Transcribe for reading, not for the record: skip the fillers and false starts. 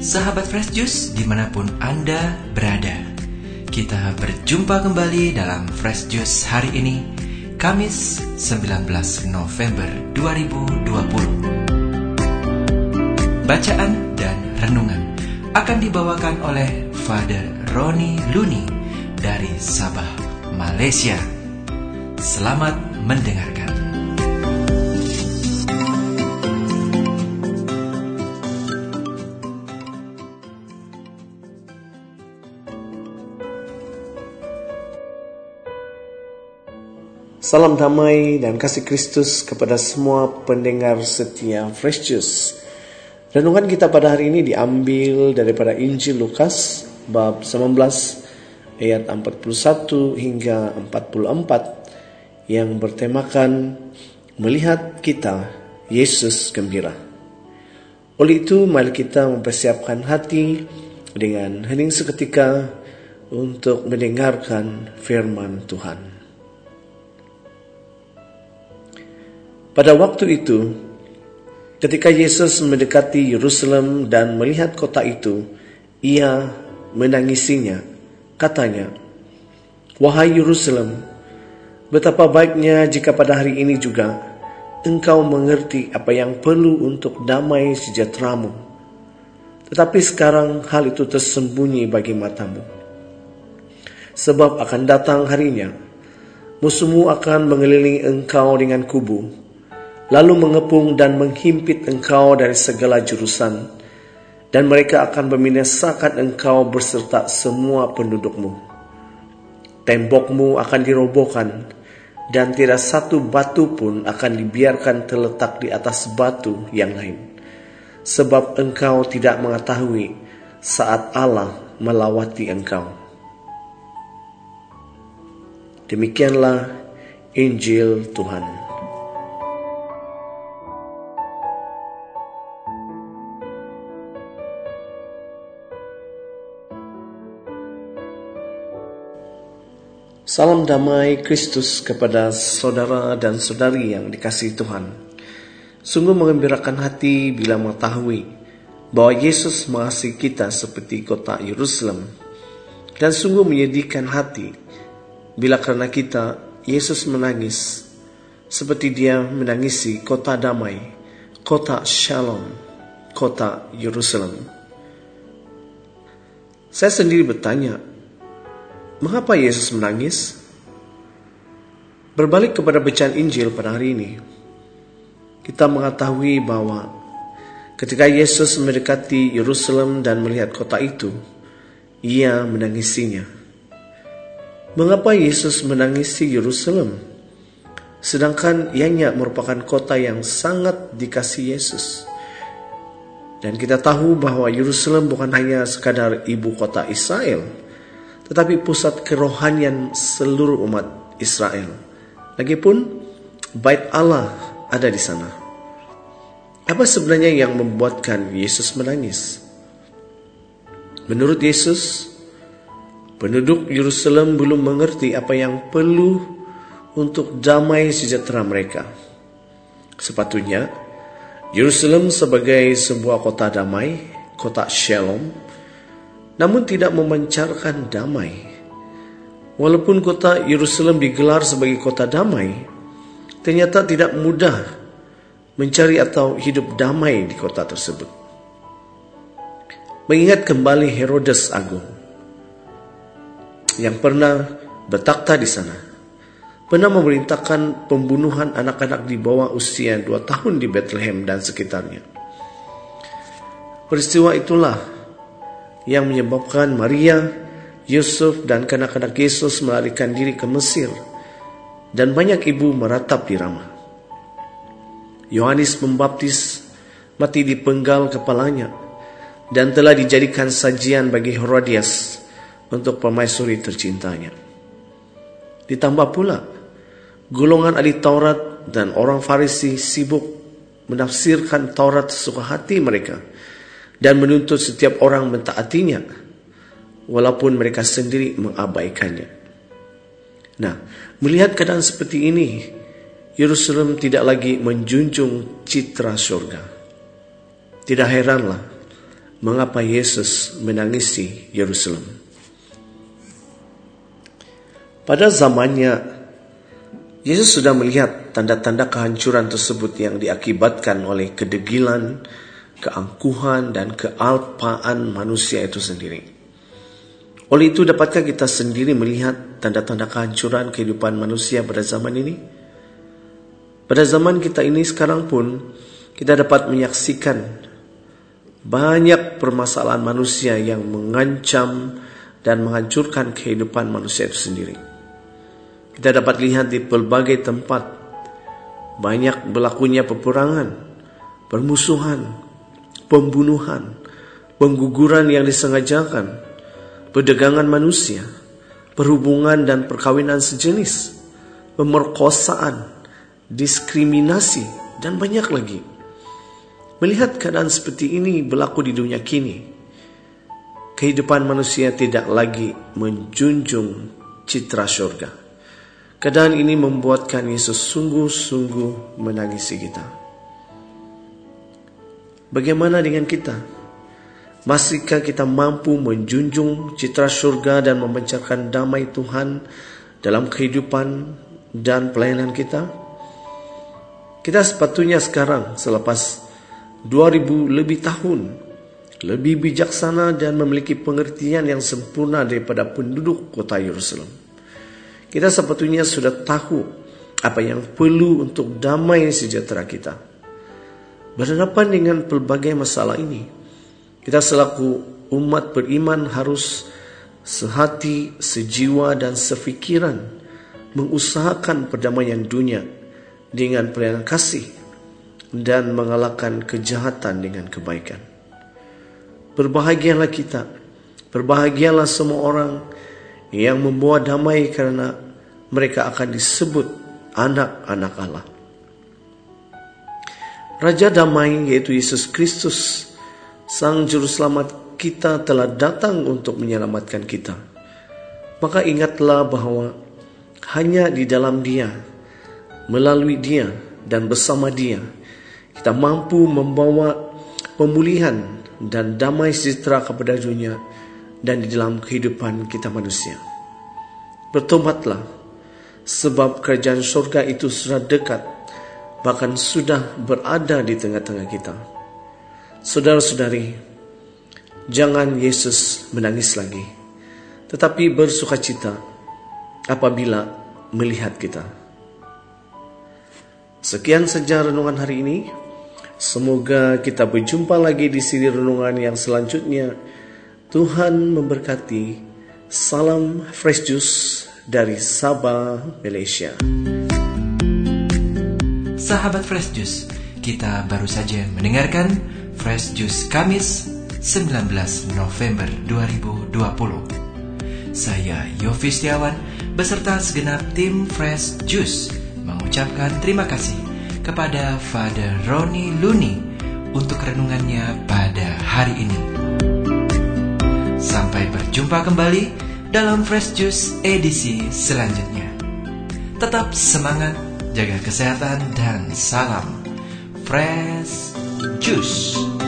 Sahabat Fresh Juice dimanapun Anda berada, kita berjumpa kembali dalam Fresh Juice hari ini, Kamis 19 November 2020. Bacaan dan renungan akan dibawakan oleh Father Roni Luni dari Sabah, Malaysia. Selamat mendengarkan. Salam damai dan kasih Kristus kepada semua pendengar setia Fresh Juice. Renungan kita pada hari ini diambil daripada Injil Lukas bab 19 ayat 41 hingga 44 yang bertemakan melihat kita Yesus gembira. Oleh itu mari kita mempersiapkan hati dengan hening seketika untuk mendengarkan firman Tuhan. Pada waktu itu, ketika Yesus mendekati Yerusalem dan melihat kota itu, ia menangisinya. Katanya, "Wahai Yerusalem, betapa baiknya jika pada hari ini juga engkau mengerti apa yang perlu untuk damai sejahteramu. Tetapi sekarang hal itu tersembunyi bagi matamu. Sebab akan datang harinya, musuhmu akan mengelilingi engkau dengan kubu, lalu mengepung dan menghimpit engkau dari segala jurusan, dan mereka akan membinasakan engkau beserta semua pendudukmu. Tembokmu akan dirobohkan, dan tidak satu batu pun akan dibiarkan terletak di atas batu yang lain, sebab engkau tidak mengetahui saat Allah melawati engkau." Demikianlah Injil Tuhan. Salam damai Kristus kepada saudara dan saudari yang dikasihi Tuhan. Sungguh mengembirakan hati bila mengetahui bahwa Yesus mengasihi kita seperti kota Yerusalem, dan sungguh menyedihkan hati bila karena kita Yesus menangis seperti Dia menangisi kota damai, kota Shalom, kota Yerusalem. Saya sendiri bertanya, mengapa Yesus menangis? Berbalik kepada bacaan Injil pada hari ini, kita mengetahui bahwa ketika Yesus mendekati Yerusalem dan melihat kota itu, ia menangisinya. Mengapa Yesus menangisi Yerusalem? Sedangkan ianya merupakan kota yang sangat dikasihi Yesus. Dan kita tahu bahwa Yerusalem bukan hanya sekadar ibu kota Israel, tetapi pusat kerohanian seluruh umat Israel. Lagipun bait Allah ada di sana. Apa sebenarnya yang membuatkan Yesus menangis? Menurut Yesus, penduduk Yerusalem belum mengerti apa yang perlu untuk damai sejahtera mereka. Sepatutnya, Yerusalem sebagai sebuah kota damai, kota Shalom, namun tidak memancarkan damai. Walaupun kota Yerusalem digelar sebagai kota damai, ternyata tidak mudah mencari atau hidup damai di kota tersebut. Mengingat kembali Herodes Agung yang pernah bertakhta di sana, pernah memerintahkan pembunuhan anak-anak di bawah usia 2 tahun di Bethlehem dan sekitarnya. Peristiwa itulah yang menyebabkan Maria, Yusuf, dan kanak-kanak Yesus melarikan diri ke Mesir, dan banyak ibu meratap di Ramah. Yohanes Pembaptis mati dipenggal kepalanya dan telah dijadikan sajian bagi Herodias untuk permaisuri tercintanya. Ditambah pula, golongan ahli Taurat dan orang Farisi sibuk menafsirkan Taurat sesuka hati mereka dan menuntut setiap orang mentaatinya, walaupun mereka sendiri mengabaikannya. Nah, melihat keadaan seperti ini, Yerusalem tidak lagi menjunjung citra surga. Tidak heranlah mengapa Yesus menangisi Yerusalem. Pada zamannya, Yesus sudah melihat tanda-tanda kehancuran tersebut yang diakibatkan oleh kedegilan, keangkuhan, dan kealpaan manusia itu sendiri. Oleh itu, dapatkah kita sendiri melihat tanda-tanda kehancuran kehidupan manusia pada zaman ini? Pada zaman kita ini sekarang pun, kita dapat menyaksikan banyak permasalahan manusia yang mengancam dan menghancurkan kehidupan manusia itu sendiri. Kita dapat lihat di berbagai tempat, banyak berlakunya peperangan, permusuhan, pembunuhan, pengguguran yang disengajakan, perdagangan manusia, perhubungan dan perkawinan sejenis, pemerkosaan, diskriminasi, dan banyak lagi. Melihat keadaan seperti ini berlaku di dunia kini, kehidupan manusia tidak lagi menjunjung citra surga. Keadaan ini membuatkan Yesus sungguh-sungguh menangisi kita. Bagaimana dengan kita? Masihkah kita mampu menjunjung citra surga dan memancarkan damai Tuhan dalam kehidupan dan pelayanan kita? Kita sepatutnya sekarang, selepas 2000 lebih tahun, lebih bijaksana dan memiliki pengertian yang sempurna daripada penduduk kota Yerusalem. Kita sepatutnya sudah tahu apa yang perlu untuk damai sejahtera kita. Berhadapan dengan pelbagai masalah ini, kita selaku umat beriman harus sehati, sejiwa, dan sefikiran mengusahakan perdamaian dunia dengan pelayanan kasih dan mengalahkan kejahatan dengan kebaikan. Berbahagialah kita, berbahagialah semua orang yang membawa damai karena mereka akan disebut anak-anak Allah. Raja damai yaitu Yesus Kristus, Sang Juru Selamat kita, telah datang untuk menyelamatkan kita. Maka ingatlah bahwa hanya di dalam Dia, melalui Dia, dan bersama Dia, kita mampu membawa pemulihan dan damai sejahtera kepada dunia dan di dalam kehidupan kita manusia. Bertobatlah, sebab kerajaan surga itu sudah dekat, bahkan sudah berada di tengah-tengah kita. Saudara-saudari, jangan Yesus menangis lagi, tetapi bersukacita apabila melihat kita. Sekian saja renungan hari ini. Semoga kita berjumpa lagi di siri renungan yang selanjutnya. Tuhan memberkati. Salam Fresh Juice dari Sabah, Malaysia. Sahabat Fresh Juice, kita baru saja mendengarkan Fresh Juice Kamis 19 November 2020. Saya Yofi Setiawan beserta segenap tim Fresh Juice mengucapkan terima kasih kepada Father Roni Luni untuk renungannya pada hari ini. Sampai berjumpa kembali dalam Fresh Juice edisi selanjutnya. Tetap semangat, jaga kesehatan, dan salam Fresh Juice.